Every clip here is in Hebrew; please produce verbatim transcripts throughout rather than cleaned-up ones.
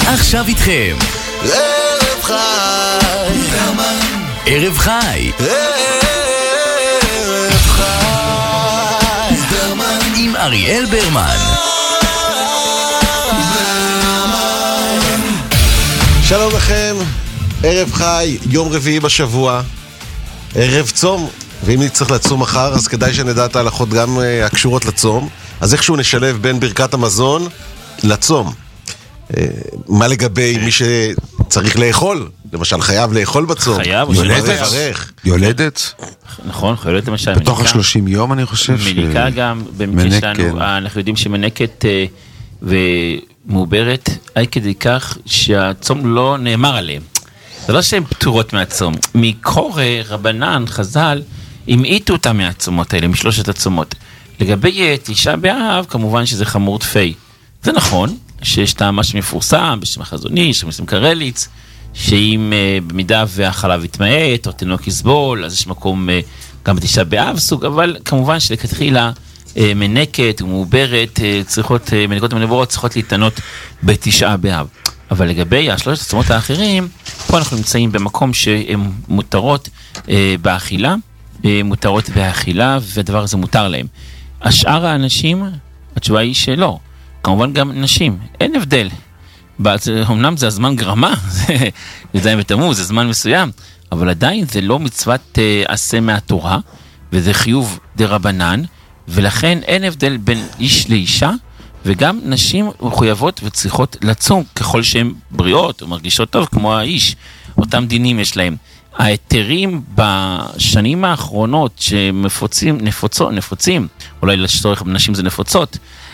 עכשיו איתכם ערב חי ערב חי ערב חי עם אריאל ברמן. שלום לכם, ערב חי, יום רביעי בשבוע, ערב צום, ואם נצטרך לצום מחר אז כדאי שנדע את ההלכות גם הקשורות לצום. אז איכשהו נשלב בין ברכת המזון לצום. מה לגבי מי שצריך לאכול? למשל חייב לאכול בצום. חייב, יולדת? יולדת? נכון, יולדת למשל. בתוך השלושים יום אני חושב. מניקה גם, במקרה שלנו, אנחנו יודעים שמנקת ומעוברת, עד כדי כך שהצום לא נאמר עליהם. זה לא שהן פטורות מהצום. מקור רבנן, חז"ל, המעיטו אותם מהצומות האלה, משלושת הצומות. לגבי תשעה באב, כמובן שזה חמור תפי. זה נכון, שיש טעם מה שמפורסם, בשם החזון איש, בשם קרליץ, שאם uh, במידה והחלב יתמעט, או תינוק יסבול, אז יש מקום uh, גם בתשעה באב סוג, אבל כמובן שלכתחילה uh, מנקת ומעוברת, uh, צריכות, uh, מניקות ומנבורות צריכות להתענות בתשעה באב. אבל לגבי השלושת הצומות האחרים, פה אנחנו נמצאים במקום שהן מותרות uh, באכילה, uh, מותרות באכילה, והדבר הזה מותר להם. השאר האנשים, התשובה היא שלא. כמובן גם נשים, אין הבדל. אמנם זה הזמן גרמה, זה זין ותמוז, זה זמן מסוים, אבל עדיין זה לא מצוות עשה מהתורה, וזה חיוב דרבנן, ולכן אין הבדל בין איש לאישה, וגם נשים מחויבות וצריכות לצום, ככל שהן בריאות או מרגישות טוב, כמו האיש. אותם דינים יש להם. היתרים בשנים האחרונות שמפוצים, נפוצות, נפוצים, אולי לצורך נשים זה נפוצות,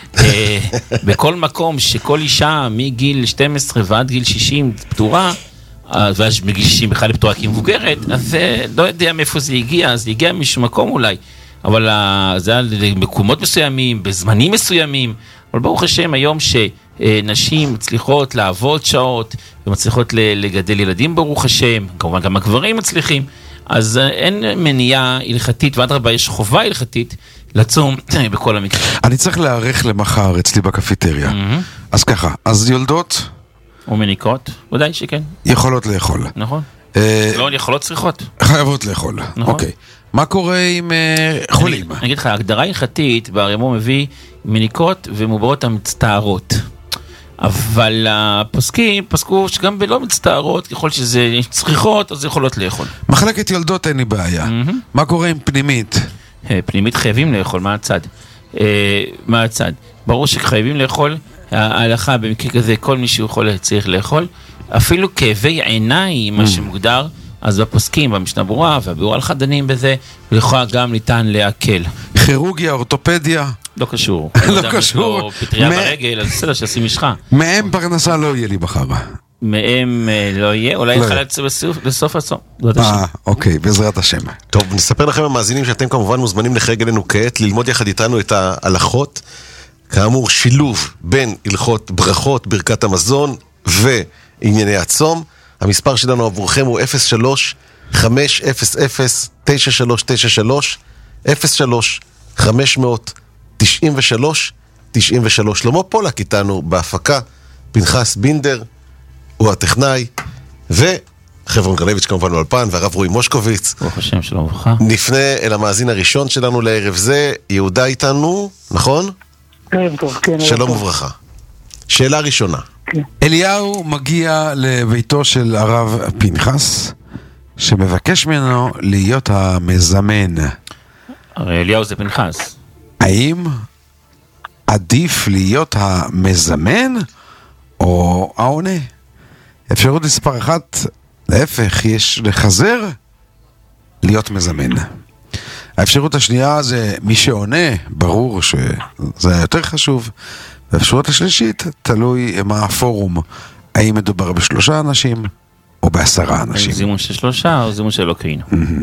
בכל מקום שכל אישה מגיל שתים עשרה ועד גיל שישים פטורה, ואז מגיל שישים בכלל פטורה כי מבוגרת, אז לא יודע מאיפה זה הגיע, אז זה הגיע משום מקום אולי, אבל זה היה למקומות מסוימים, בזמנים מסוימים, אבל ברוך השם היום שנשים מצליחות לעבוד שעות, ומצליחות לגדל ילדים ברוך השם, כמובן גם הגברים מצליחים, אז אין מניעה הלכתית, ועד רבה יש חובה הלכתית לצום בכל המקרה. אני צריך להערך למחר אצלי בקפיטריה. אז ככה, אז יולדות או מניקות, ודאי שכן. יכולות לאכול. נכון. לא יכולות צריכות. חייבות לאכול. נכון. אוקיי. מה קורה עם חולים? אני אגיד לך, ההגדרה הלכתית ברמו מביא מניקות ומעוברות המצטערות. אבל הפוסקים פסקו שגם בלא מצטערות, ככל שזה צריכות, אז יכולות לאכול. מחלקת יולדות אין לי בעיה. מה קורה עם פנימית? פנימית חייבים לאכול, מה הצד? מה הצד? ברור שחייבים לאכול, ההלכה במקרה כזה, כל מי שיכול צריך לאכול, אפילו כאבי עיניים, מה שמוגדר, אז בפוסקים, במשנה ברורה, והביאור הלכה דנים בזה, ולכאורה גם ניתן להקל. כירורגיה, אורתופדיה? לא קשור. לא קשור. או פטריה ברגל, אז בסדר שעשים משחה. מהם פרנסה לא יהיה לי בחר. מהם לא יהיה, אולי יחלץ בסוף הצום. אה, אוקיי, בעזרת השם. טוב, נספר לכם המאזינים שאתם כמובן מוזמנים לחייג אלינו כעת, ללמוד יחד איתנו את ההלכות, כאמור שילוב בין הלכות ברכות, ברכת המזון וענייני הצום. המספר שלנו עבורכם הוא אפס שלוש חמש אפס אפס תשע שלוש תשע שלוש אפס שלוש חמש אפס אפס תשעים ושלוש תשעים ושלוש. שלמה פולק איתנו בהפקה, פנחס בינדר הוא הטכנאי, וחברון גרלביץ' כמובן באולפן, והרב רועי מושקוביץ. ברוך השם, שלום וברכה. נפנה אל המאזין הראשון שלנו לערב זה, יהודה איתנו, נכון? ערב טוב, כן. שלום וברכה. שאלה ראשונה. כן. אליהו מגיע לביתו של הרב פנחס, שמבקש ממנו להיות המזמן. הרי אליהו זה פנחס. האם עדיף להיות המזמן או העונה? אפשרות מספר אחת, להפך, יש לחזר להיות מזמן. האפשרות השנייה זה מי שעונה, ברור שזה יותר חשוב. והאפשרות השלישית, תלוי מה הפורום, האם מדובר בשלושה אנשים או בעשרה אנשים. זימון של שלושה או זימון של אלוקינו?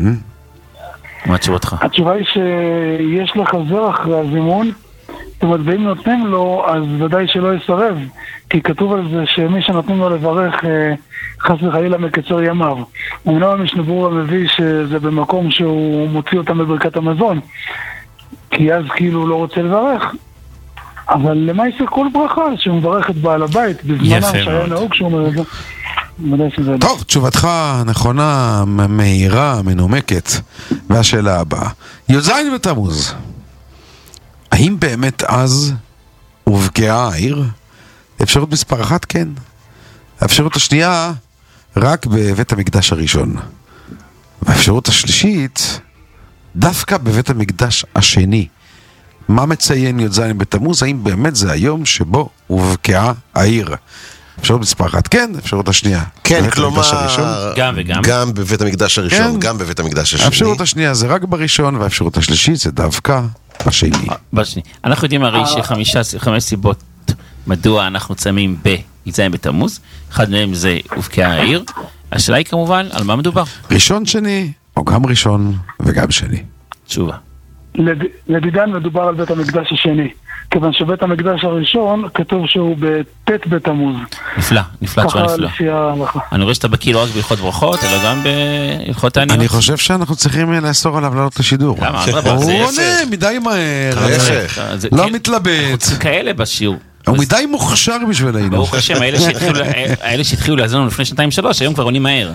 מה תשובתך? התשובה היא שיש לחזר אחרי הזימון, זאת אומרת, ואם נותנים לו, אז ודאי שלא יסרב, כי כתוב על זה שמי שנותנים לו לברך חס וחלילה מקצר ימיו. אמנם המשנה ברורה מביא שזה במקום שהוא מוציא אותם בברכת המזון, כי אז כאילו לא רוצה לברך, אבל למה יש כל ברכה שהוא מברך את בעל הבית בזמנם שהיה נהוג שהוא אומר את זה? טוב, תשובתך נכונה, מהירה, מנומקת. והשאלה הבאה, י"ז בתמוז, האם באמת אז הובקעה העיר? אפשרות מספר אחת, כן. האפשרות השנייה, רק בבית המקדש הראשון. והאפשרות השלישית, דווקא בבית המקדש השני. מה מציין י"ז בתמוז? האם באמת זה היום שבו הובקעה העיר? אפשרות מספר אחת, כן, אפשרות השנייה. כן, כלומר, גם וגם. גם בבית המקדש הראשון, גם בבית המקדש השני. האפשרות השנייה זה רק בראשון, והאפשרות השלישית זה דווקא בשני. בשני. אנחנו יודעים הרי שחמש סיבות מדוע אנחנו צמים בי"ז בתמוז. אחד מהם זה הובקעה העיר. השאלה היא כמובן, על מה מדובר? ראשון, שני, או גם ראשון וגם שני. תשובה. לדידן מדובר על בית המקדש השני. כיוון שבית המקדש הראשון כתוב שהוא בט' בתמוז. נפלא, נפלא, תשובה נפלא. לפי ההלכה. אני רואה שאתה בקיא לא רק בהלכות ברכות, אלא גם בהלכות תעניות. אני חושב שאנחנו צריכים לאסור עליו לעלות לשידור. למה? הוא עונה מדי מהר. לא מתלבט. כאלה בשיעור. הוא מדי מוכשר בשבילנו. ברוך השם, האלה שהתחילו לעזרנו לפני שנתיים שלוש, היום כבר עונים מהר.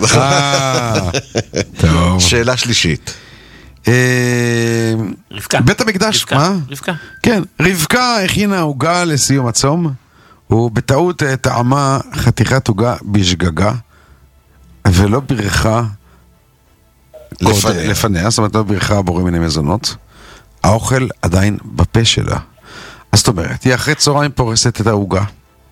טוב. שאלה שלישית. רבקה. בית המקדש, מה? רבקה. כן, רבקה הכינה עוגה לסיום הצום, ובטעות טעמה חתיכת עוגה בשגגה, ולא ברכה לפניה, זאת אומרת לא ברכה בורא מיני מזונות, האוכל עדיין בפה שלה. אז זאת אומרת, היא אחרי צהריים פורסת את העוגה,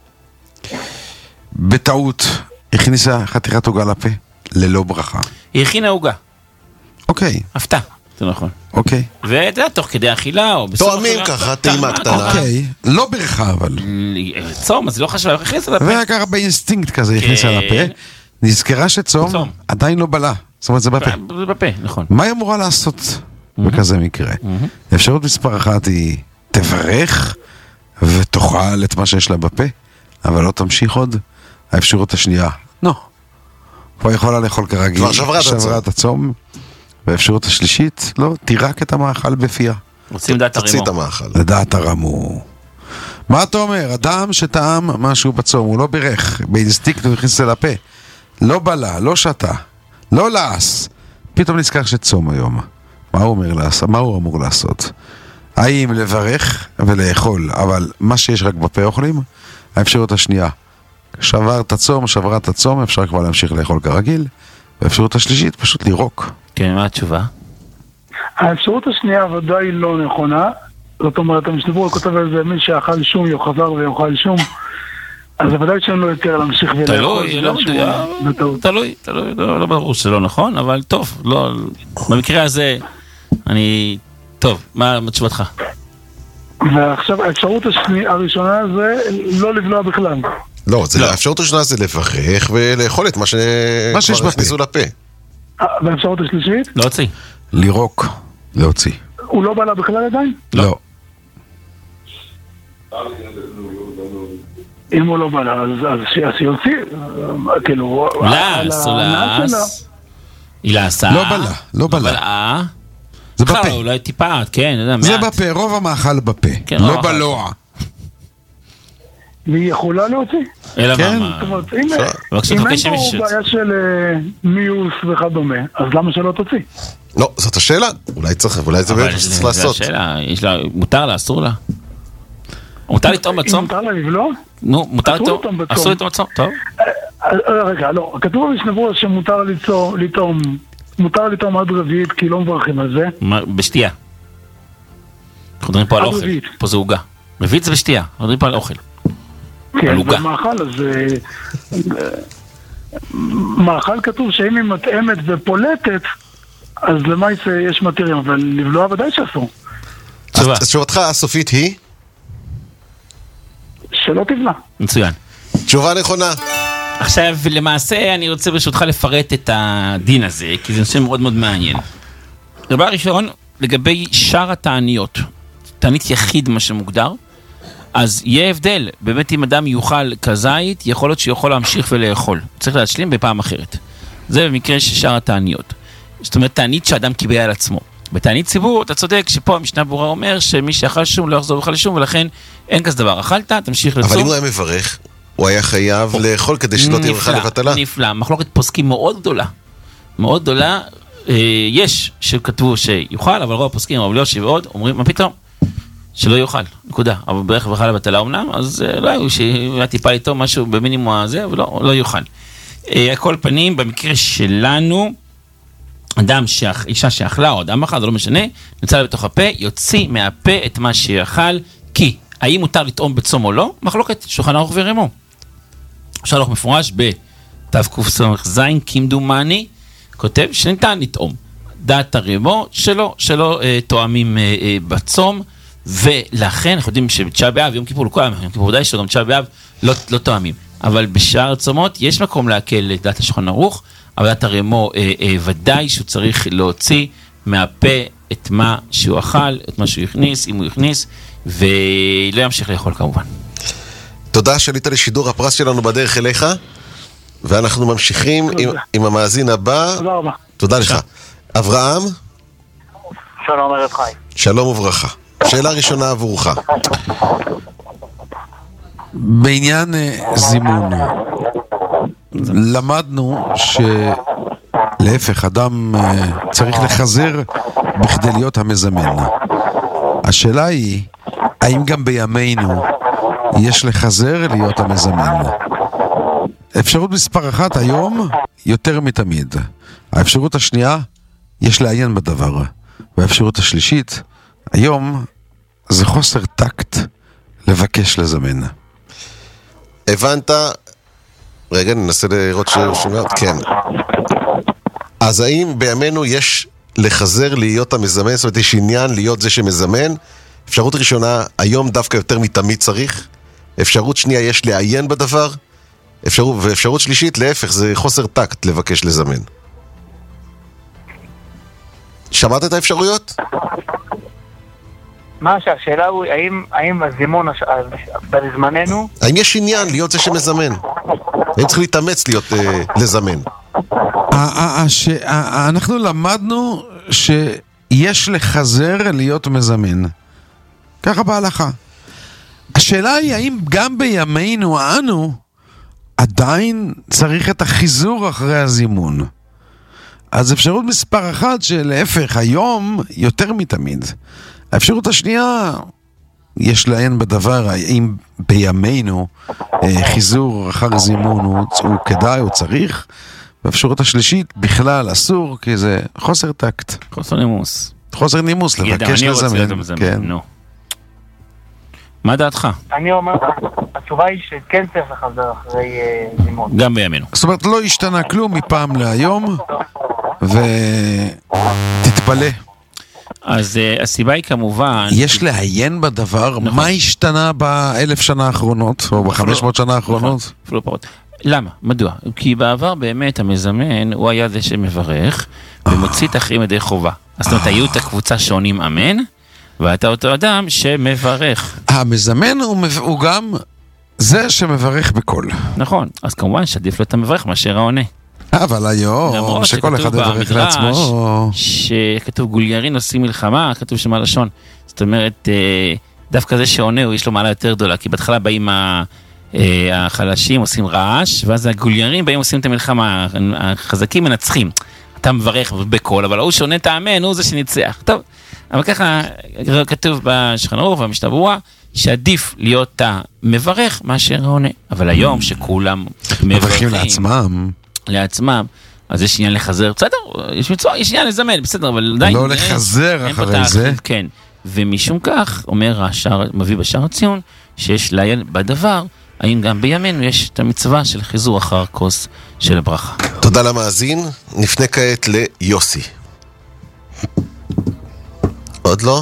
בטעות הכניסה חתיכת עוגה לפה, ללא ברכה. היא הכינה עוגה. אוקיי. הפתעה, זה נכון. אוקיי. ואתה יודע, תוך כדי אכילה, או בסוף אכילה. תואמים ככה, טעימה קטנה. אוקיי, לא ברכה אבל. צום, אז לא חשבה, הכניסה לפה. וככה באינסטינקט כזה הכניסה לפה, נזכרה שצום עדיין לא בלה. זאת אומרת, זה בפה. זה בפה, נכון. מה היא אמורה לעשות בכזה מקרה? האפשרות מספר אחת היא תברך ותאכל את מה שיש לה בפה, אבל לא תמשיך עוד. האפשרות השנייה, לא. פה יכולה לאכול כרגיל, שברה את הצום. והאפשרות השלישית, לא, תירק את המאכל בפיה. רוצים לדעת הרמו. תוציא את המאכל. לדעת הרמו. מה אתה אומר? אדם שטעם משהו בצום, הוא לא בירך, באינסטינקט הוא הכניס לפה. לא בלה, לא שתה, לא לעס. פתאום נזכר שצום היום. מה הוא אומר לעשות? מה הוא אמור לעשות? האם לברך ולאכול, אבל מה שיש רק בפה אוכלים? האפשרות השנייה, שבר את הצום, שברה את הצום, אפשר כבר להמשיך לאכול כרגיל. והאפשרות השלישית, פשוט לירוק. כן, מה התשובה? האפשרות השנייה ודאי לא נכונה. זאת אומרת, המשתבור כותב על זה, מי שאכל שום יוחזר ויאכל שום. אז ודאי שאין לו יותר להמשיך ולאכול. תלוי, לא מדויק. תלוי, תלוי, לא ברור שזה לא נכון, אבל טוב, לא, במקרה הזה, אני, טוב, מה תשובתך? ועכשיו, האפשרות הראשונה זה לא לבלוע בכלל. לא, האפשרות הראשונה זה לברך ולאכול את מה שכבר הכניסו לפה. והאפשרות השלישית? להוציא. לירוק, להוציא. הוא לא בלה בכלל עדיין? לא. אם הוא לא בלה, אז שיוציא. כאילו... לס, או לס. היא לעשה. לא בלה, לא בלה. זה בפה. אולי טיפה, כן, זה בפה, רוב המאכל בפה. לא בלוע. והיא יכולה להוציא? אלא מה? אם אין פה בעיה של מיוס וכדומה, אז למה שלא תוציא? לא, זאת השאלה. אולי צריך, אולי זה באמת שצריך לעשות. זה השאלה, מותר לה, אסור לה? מותר לטעום בצום? מותר לה לבלוע? נו, מותר לטעום? אסור לטעום בצום, טוב. רגע, לא, כתוב בשנבוע שמותר לטעום, מותר לטעום עד רביעית, כי לא מברכים על זה. בשתייה. אנחנו מדברים פה על אוכל, פה זה עוגה. רביעית זה בשתייה, אנחנו מדברים פה על אוכל. כן, במאכל, אז מאכל כתוב שאם היא מטעמת ופולטת, אז למעשה יש מתירים, אבל לבלוע ודאי שאסור. אז תשובתך הסופית היא? שלא תבלע. מצוין. תשובה נכונה. עכשיו, למעשה, אני רוצה ברשותך לפרט את הדין הזה, כי זה נושא מאוד מאוד מעניין. דבר ראשון, לגבי שאר התעניות, תענית יחיד מה שמוגדר, אז יהיה הבדל, באמת אם אדם יאכל כזית, יכול להיות שיכול להמשיך ולאכול. צריך להשלים בפעם אחרת. זה במקרה של שאר התעניות. זאת אומרת, תענית שאדם קיבל על עצמו. בתענית ציבור, אתה צודק שפה המשנה ברורה אומר שמי שאכל שום לא יחזור בכלל לשום, ולכן אין כזה דבר. אכלת, תמשיך לצום. אבל אם הוא היה מברך, הוא היה חייב לאכול כדי שלא תהיה ברכה לבטלה. נפלא, מחלוקת פוסקים מאוד גדולה. מאוד גדולה. יש שכתבו שיוכל, אבל רוב הפוסקים, אבל לא שעוד, אומרים, מה פתאום? שלא יוכל, נקודה. אבל ברך ברכה לבטלה אומנם, אז לא היו שהיה טיפה איתו משהו במינימום הזה, אבל לא, לא יוכל. הכל פנים, במקרה שלנו, אדם, אישה שאכלה, או אדם אחד, זה לא משנה, נמצא לה בתוך הפה, יוציא מהפה את מה שיאכל, כי האם מותר לטעום בצום או לא? מחלוקת, שולחן ערוך ורמו. שולחן ערוך מפורש בתקס"ז, כמדומני, כותב שניתן לטעום. דעת הרמו שלא, שלא אה, תואמים אה, אה, בצום, ולכן אנחנו יודעים שבתשעה באב, יום כיפור, לכל יום כיפור, ודאי שגם תשעה באב לא, לא תואמים. אבל בשאר הצומות יש מקום להקל לדעת השולחן ערוך, אבל דעת הרמו אה, אה, ודאי שהוא צריך להוציא מהפה את מה שהוא אכל, את מה שהוא הכניס, אם הוא הכניס, ולא ימשיך לאכול כמובן. תודה שעלית לשידור, הפרס שלנו בדרך אליך, ואנחנו ממשיכים עם, עם המאזין הבא. תודה רבה. תודה לך. אברהם? שלום ערב חי. שלום וברכה. שאלה ראשונה עבורך. בעניין זימון, למדנו שלהפך, אדם צריך לחזר בכדי להיות המזמן. השאלה היא, האם גם בימינו יש לחזר להיות המזמן? אפשרות מספר אחת היום יותר מתמיד. האפשרות השנייה, יש לעיין בדבר. והאפשרות השלישית, היום זה חוסר טקט לבקש לזמן. הבנת? רגע, ננסה לראות ששומע. כן. אז האם בימינו יש לחזר להיות המזמן? זאת אומרת, יש עניין להיות זה שמזמן? אפשרות ראשונה, היום דווקא יותר מתמיד צריך. אפשרות שנייה, יש לעיין בדבר. אפשרות, ואפשרות שלישית, להפך, זה חוסר טקט לבקש לזמן. שמעת את האפשרויות? מה שהשאלה הוא, האם, האם הזימון בזמננו? האם יש עניין להיות זה שמזמן? האם צריך להתאמץ להיות אה, לזמן? אנחנו למדנו שיש לחזר להיות מזמן. ככה בהלכה. השאלה היא, האם גם בימינו אנו עדיין צריך את החיזור אחרי הזימון? אז אפשרות מספר אחת שלהפך, היום יותר מתמיד. האפשרות השנייה, יש לעיין בדבר, האם בימינו חיזור אחר זימון הוא, הוא כדאי, הוא צריך. והאפשרות השלישית, בכלל אסור, כי זה חוסר טקט. חוסר נימוס. חוסר נימוס, לבקש לזמן. כן. נו. מה דעתך? אני אומר, התשובה היא שכן צריך לחזר אחרי זימון. גם בימינו. זאת אומרת, לא השתנה כלום מפעם להיום, ותתפלא. אז uh, הסיבה היא כמובן... יש לעיין בדבר, נכון. מה השתנה באלף שנה האחרונות, או בחמש מאות שנה האחרונות? אפילו פחות. למה? מדוע? כי בעבר באמת המזמן הוא היה זה שמברך, ומוציא את האחרים ידי חובה. אז זאת אומרת, היו את הקבוצה שעונים אמן, ואתה אותו אדם שמברך. המזמן הוא, הוא גם זה שמברך בקול. נכון, אז כמובן שעדיף לו את המברך מאשר העונה. אבל היום, שכל אחד יברך לעצמו. שכתוב גוליירין עושים מלחמה, כתוב שמה לשון. זאת אומרת, דווקא זה שעונה הוא יש לו מעלה יותר גדולה, כי בהתחלה באים החלשים, עושים רעש, ואז הגוליירים באים עושים את המלחמה, החזקים מנצחים. אתה מברך בקול, אבל הוא שעונה את האמן, הוא זה שניצח. טוב, אבל ככה כתוב בשולחן ערוך והמשנה ברורה, שעדיף להיות המברך מאשר העונה. אבל היום שכולם מברכים לעצמם, לעצמם, אז יש עניין לחזר, בסדר, יש מצווה, יש עניין לזמן, בסדר, אבל עדיין... לא לחזר אחרי זה. כן, ומשום כך, אומר השער, מביא בשער הציון, שיש לעיין בדבר, האם גם בימינו יש את המצווה של חיזור אחר כוס של הברכה. תודה למאזין, נפנה כעת ליוסי. עוד לא?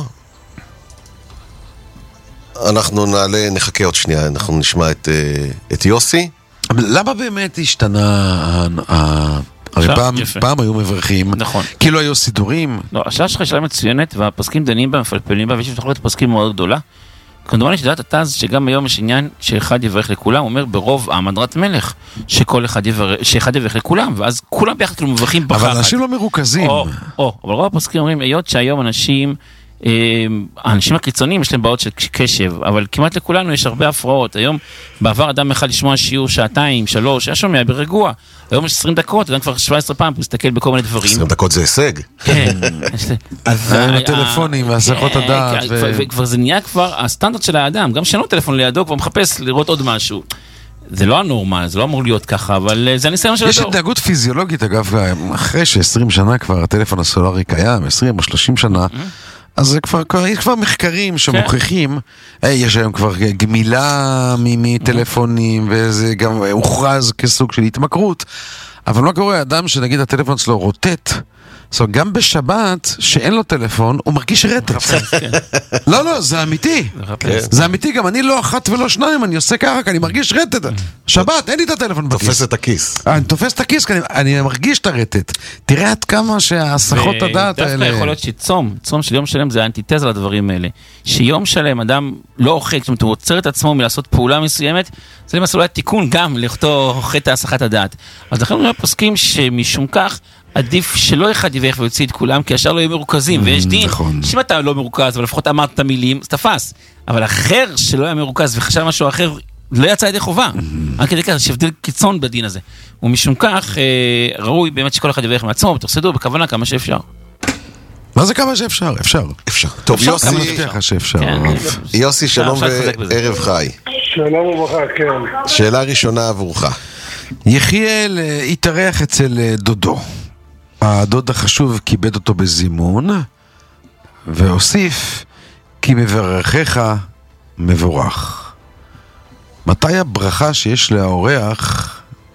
אנחנו נעלה, נחכה עוד שנייה, אנחנו נשמע את, את יוסי. למה באמת השתנה, הרי פעם, פעם היו מברכים, נכון. כאילו היו סידורים. לא, השאלה שלך שאלה מצוינת, והפוסקים דנים בה, מפלפלים בה, ויש מחלוקת פוסקים מאוד גדולה, כמדומני שדעת התז שגם היום יש עניין שאחד יברך לכולם, הוא אומר ברוב עם הדרת מלך, שכל אחד יברך, שאחד יברך לכולם, ואז כולם ביחד כאילו מברכים ברכה אחת. אבל אנשים לא מרוכזים. או, או, אבל רוב הפוסקים אומרים, היות שהיום אנשים, האנשים הקיצוניים יש להם בעיות של קשב, אבל כמעט לכולנו יש הרבה הפרעות. היום בעבר אדם אחד לשמוע שיעור שעתיים, שלוש, היה שומע ברגוע. היום יש עשרים דקות, גם כבר שבע עשרה פעם, הוא מסתכל בכל מיני דברים. עשרים דקות זה הישג. כן. אז הטלפונים והסחות הדעת. וכבר זה נהיה כבר הסטנדרט של האדם, גם שאין לו טלפון לידו, כבר מחפש לראות עוד משהו. זה לא הנורמל, זה לא אמור להיות ככה, אבל זה הניסיון של הדור. יש התנהגות פיזיולוגית, אגב, אחרי ש-עשרים שנה כבר הטלפון הסולרי קיים, עשרים או שלושים שנה, אז זה כבר, יש כבר מחקרים שמוכיחים, יש היום כבר גמילה מטלפונים, וזה גם הוכרז כסוג של התמכרות, אבל מה קורה? אדם שנגיד הטלפון שלו רוטט, זאת אומרת, גם בשבת, שאין לו טלפון, הוא מרגיש רטט. לא, לא, זה אמיתי. זה אמיתי, גם אני לא אחת ולא שניים, אני עושה ככה, כי אני מרגיש רטט. שבת, אין לי את הטלפון בכיס. תופס את הכיס. אני תופס את הכיס, כי אני מרגיש את הרטט. תראה עד כמה שהסחות הדעת האלה... ודווקא יכול להיות שצום, צום של יום שלם זה האנטיתזה לדברים האלה. שיום שלם אדם לא אוכל, זאת אומרת, הוא עוצר את עצמו מלעשות פעולה מסוימת, זה למעשה אולי תיקון גם לאותו חטא הסחת הדעת. אז לכן אנחנו פוסקים שמשום כך עדיף שלא אחד יברך ויוציא את כולם, כי השאר לא יהיו מרוכזים, ויש דין, שאם אתה לא מרוכז, אבל לפחות אמרת את המילים, אז תפס. אבל אחר שלא היה מרוכז וחשב משהו אחר, לא יצא ידי חובה. רק כדי כך, שהבדל קיצון בדין הזה. ומשום כך, ראוי באמת שכל אחד יברך מעצמו, בתוך סדור, בכוונה כמה שאפשר. מה זה כמה שאפשר? אפשר. אפשר. טוב, יוסי, יוסי, שלום וערב חי. שלום וברכה, כן. שאלה ראשונה עבורך. יחיאל התארח אצל דודו. הדוד החשוב כיבד אותו בזימון, והוסיף כי מברכך מבורך. מתי הברכה שיש לאורח?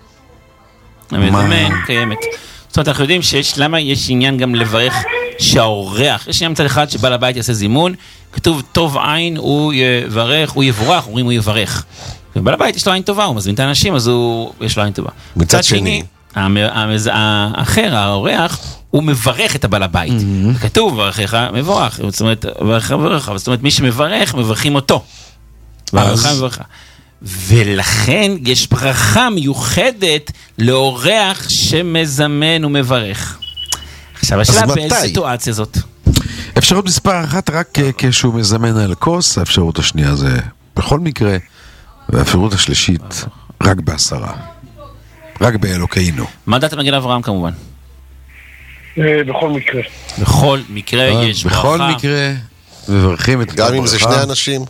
המזמן קיימת. זאת אומרת, אנחנו יודעים שיש, למה יש עניין גם לברך שהאורח, יש עניין מצד אחד שבעל הבית יעשה זימון, כתוב טוב עין, הוא יברך, הוא יבורך, אומרים הוא יברך. ובעל הבית יש לו עין טובה, הוא מזמין את האנשים, אז הוא, יש לו עין טובה. מצד שני, האחר, האורח, הוא מברך את הבעל הבית. כתוב, ברכך מבורך. זאת אומרת, ברכך מבורך. זאת אומרת, מי שמברך, מברכים אותו. ברכך מבורך. ולכן יש ברכה מיוחדת לאורח שמזמן ומברך. עכשיו, השאלה באיזו סיטואציה זאת? אפשרות מספר אחת רק כשהוא מזמן על כוס, האפשרות השנייה זה בכל מקרה, והאפשרות השלישית רק בעשרה. רק באלוקינו. מה דעת מגן אברהם כמובן? בכל מקרה. בכל מקרה יש ברכה. בכל מקרה מברכים את הברכה. גם אם זה שני אנשים?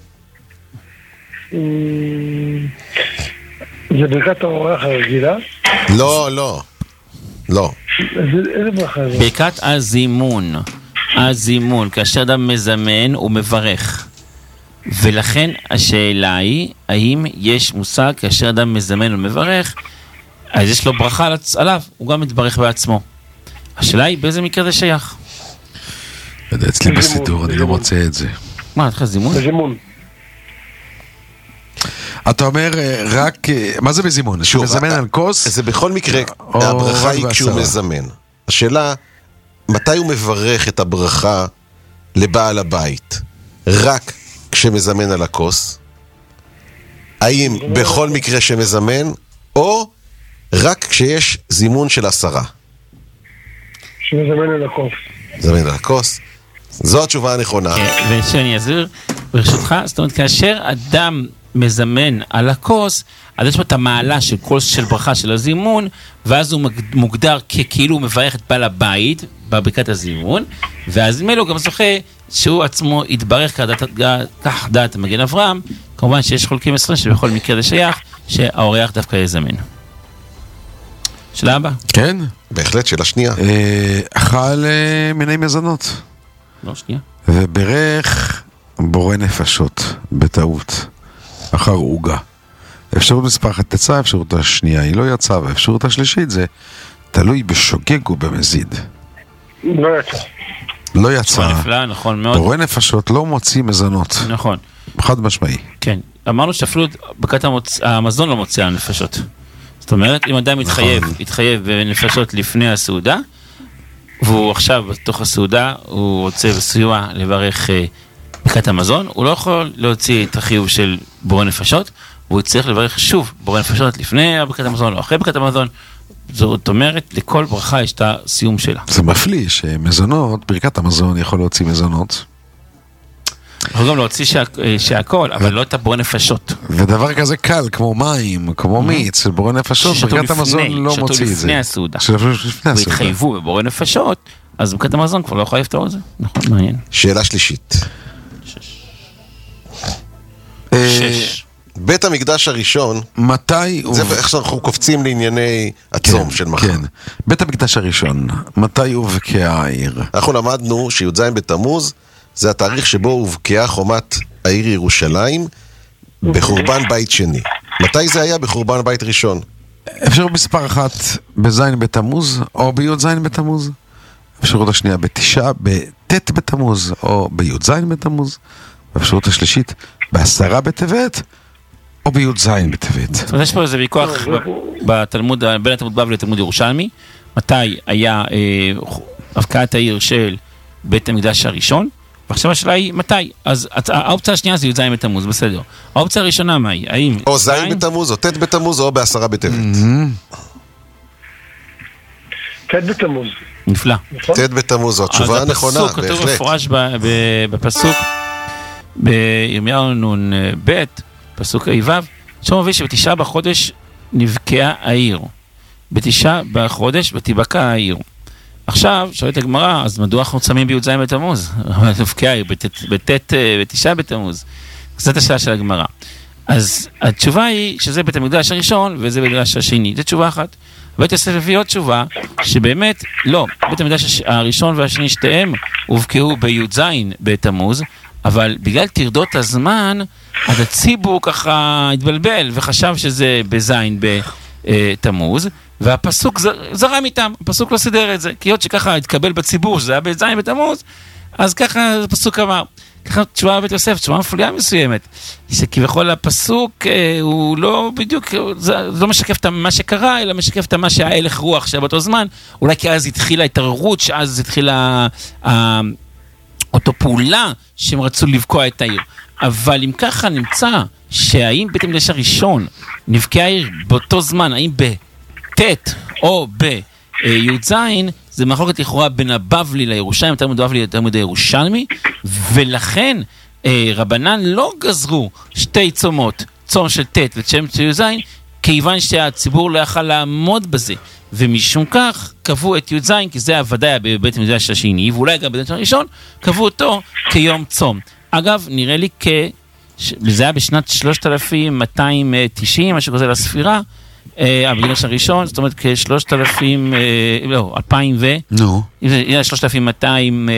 זה ברכת האורח הרגילה? לא, לא. לא. איזה ברכה זה? ברכת הזימון. הזימון, כאשר אדם מזמן הוא מברך. ולכן השאלה היא, האם יש מושג כאשר אדם מזמן ומברך, אז יש לו ברכה עליו, הוא גם מתברך בעצמו. השאלה היא, באיזה מקרה זה שייך? אצלי בסידור, אני לא מוצא את זה. מה, אתה זימון? בזימון. אתה אומר רק, מה זה בזימון? שהוא מזמן על כוס? זה בכל מקרה, הברכה היא כשהוא מזמן. השאלה, מתי הוא מברך את הברכה לבעל הבית? רק כשמזמן על הכוס? האם בכל מקרה שמזמן, או רק כשיש זימון של עשרה? שמזמן על הכוס. זמן על הכוס. זו התשובה הנכונה. ושאני אסביר, ברשותך, זאת אומרת, כאשר אדם מזמן על הכוס, אז יש פה את המעלה של כוס של ברכה של הזימון, ואז הוא מוגדר ככאילו הוא מברך את בעל הבית בברכת הזימון, ואז מלו גם זוכה שהוא עצמו יתברך כך דעת מגן אברהם. כמובן שיש חולקים עשרים שבכל מקרה זה שייך שהאורח דווקא יזמן. שאלה הבאה? כן. בהחלט, שאלה שנייה. אכל מיני מזונות. לא, שנייה. וברך בורא נפשות בטעות אחר עוגה. אפשרות מספר אחת תצא, אפשרות השנייה היא לא יצאה, והאפשרות השלישית זה תלוי בשוגג ובמזיד. לא יצא. לא יצא. נפלא, נכון מאוד. בורא נפשות לא מוציא מזונות. נכון. חד משמעי. כן. אמרנו שאפילו ברכת המזון לא מוציאה נפשות. זאת אומרת, אם אדם מתחייב, התחייב בנפשות לפני הסעודה, והוא עכשיו בתוך הסעודה, הוא רוצה בסיוע לברך ברכת המזון, הוא לא יכול להוציא את החיוב של בורא נפשות, והוא צריך לברך שוב בורא נפשות לפני ברכת המזון או אחרי ברכת המזון. זאת אומרת, לכל ברכה יש את הסיום שלה. זה מפליא שמזונות, ברכת המזון יכול להוציא מזונות. יכול גם להוציא שהכל, אבל לא את הבורא נפשות. ודבר כזה קל, כמו מים, כמו מיץ, בורא נפשות, ברכת המזון לא מוציא את זה. שתו לפני הסעודה. והתחייבו בבורא נפשות, אז ברכת המזון כבר לא יכול לפתור את זה. נכון, מעניין. שאלה שלישית. שש. בית המקדש הראשון, מתי... זה איך שאנחנו קופצים לענייני הצום של מחר. כן, בית המקדש הראשון, מתי הובקעה העיר? אנחנו למדנו שי"ז בתמוז זה התאריך שבו הובקעה חומת העיר ירושלים בחורבן בית שני. מתי זה היה בחורבן בית ראשון? אפשרות מספר אחת בזין בתמוז או בי"ז בתמוז. אפשרות השנייה בתשעה, בט' בתמוז או בי"ז בתמוז. האפשרות השלישית בעשרה בטבת או בי"ז בטבת. זאת אומרת, יש פה איזה ויכוח בתלמוד, בין התלמוד בבלי לתלמוד ירושלמי, מתי היה הבקעת העיר של בית המקדש הראשון, ועכשיו השאלה היא מתי. אז האופציה השנייה זה י"ז בתמוז, בסדר. האופציה הראשונה מה היא? האם או ז' בתמוז, או ט' בתמוז, או בעשרה בטבת. ט' בתמוז. נפלא. ט' בתמוז, זו התשובה הנכונה, בהחלט. כתוב מפורש בפסוק, בירמיהו נון ב', פסוק א' ו', שם מביא שבתשעה בחודש נבקעה העיר. בתשעה בחודש ותבקע העיר. עכשיו, שואלת הגמרא, אז מדוע אנחנו צמים בי"ז בתמוז? נבקעה העיר, בט' בתשעה בתמוז. זאת השאלה של הגמרא. אז התשובה היא שזה בית המקדש הראשון וזה בית המקדש השני. זו תשובה אחת. בית יוסף הביא עוד תשובה, שבאמת, לא, בית המקדש הראשון והשני שתיהם הובקעו בי"ז בתמוז, אבל בגלל תרדות הזמן, אז הציבור ככה התבלבל וחשב שזה בזין בתמוז, והפסוק זרם איתם, הפסוק לא סידר את זה, כי עוד שככה התקבל בציבור שזה היה בזין בתמוז, אז ככה הפסוק אמר. ככה תשובה בית יוסף, תשובה מפליאה מסוימת, שכביכול הפסוק אה, הוא לא בדיוק, זה לא משקף את מה שקרה, אלא משקף את מה שההלך רוח שהיה באותו זמן, אולי כי אז התחילה התערערות, שאז התחילה אה, אותו פעולה שהם רצו לבקוע את העיר. אבל אם ככה נמצא שהאם בית המקדש הראשון נבקע העיר באותו זמן, האם בט' או בי"ז, זה מחלוקת לכאורה בין הבבלי לירושלים, תלמוד בבלי לתלמוד הירושלמי, ולכן אה, רבנן לא גזרו שתי צומות, צום של ט' וצום של י"ז, כיוון שהציבור לא יכל לעמוד בזה, ומשום כך קבעו את י"ז, כי זה הוודאי בבית המקדש השני, ואולי גם בבית הראשון, קבעו אותו כיום צום. אגב, נראה לי כ... זה היה בשנת שלושת אלפים מאתיים תשעים, משהו כזה לספירה, המקדש הראשון, זאת אומרת כשלושת אלפים, לא, אלפיים ו... נו. זה שלושת אלפים מאתיים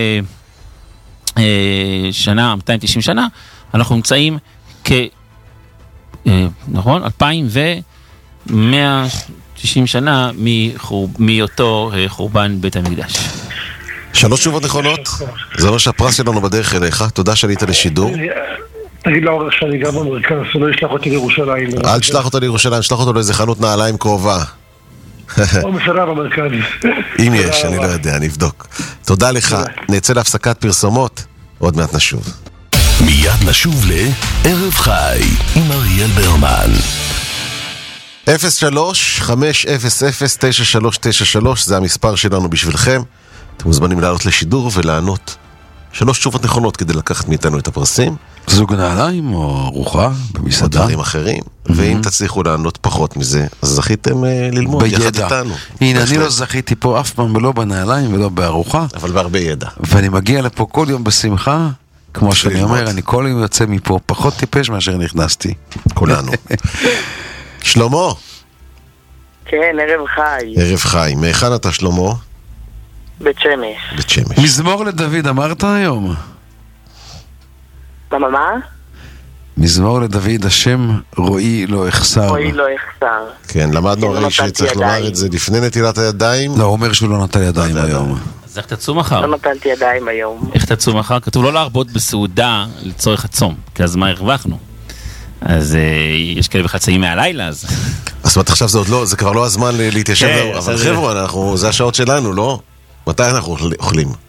שנה, מאתיים ותשעים שנה, אנחנו נמצאים כ... נכון? אלפיים ומאה ותשעים שנה מאותו חורבן בית המקדש. שלוש תשובות נכונות, זה אומר שהפרס שלנו בדרך אליך, תודה שעלית לשידור. תגיד לאורך שאני גר במרכז, לא ישלח אותי לירושלים. אל תשלח אותו לירושלים, תשלח אותו לאיזה חנות נעליים קרובה. או מסעדה במרכז. אם יש, אני לא יודע, אני אבדוק. תודה לך, נצא להפסקת פרסומות, עוד מעט נשוב. מיד נשוב לערב חי עם אריאל ברמן. אפס שלוש חמש אפס אפס תשע שלוש תשע שלוש, זה המספר שלנו בשבילכם. אתם מוזמנים לעלות לשידור ולענות שלוש תשובות נכונות כדי לקחת מאיתנו את הפרסים. זוג נעליים או ארוחה במסעדה. או דברים אחרים. ואם תצליחו לענות פחות מזה, אז זכיתם ללמוד יחד איתנו. הנה, אני לא זכיתי פה אף פעם ולא בנעליים ולא בארוחה. אבל בהרבה ידע. ואני מגיע לפה כל יום בשמחה, כמו שאני אומר, אני כל יום יוצא מפה פחות טיפש מאשר נכנסתי. כולנו. שלמה. כן, ערב חי. ערב חי. מהיכן אתה שלמה? בית שמש. בית שמש. מזמור לדוד אמרת היום? מה, מה, מה? מזמור לדוד, השם רואי לא אחסר. רואי לא אחסר. כן, למדנו הרי שצריך לומר את זה לפני נטילת הידיים. לא, הוא אומר שהוא לא נטל ידיים היום. אז איך תצאו מחר? לא נטלתי ידיים היום. איך תצאו מחר? כתוב לא להרבות בסעודה לצורך הצום, כי אז מה הרווחנו? אז יש כאלה בחצאים מהלילה, אז... אז זאת עכשיו זה עוד לא, זה כבר לא הזמן להתיישב, אבל חבר'ה, זה השעות שלנו, לא? מתי אנחנו אוכלים?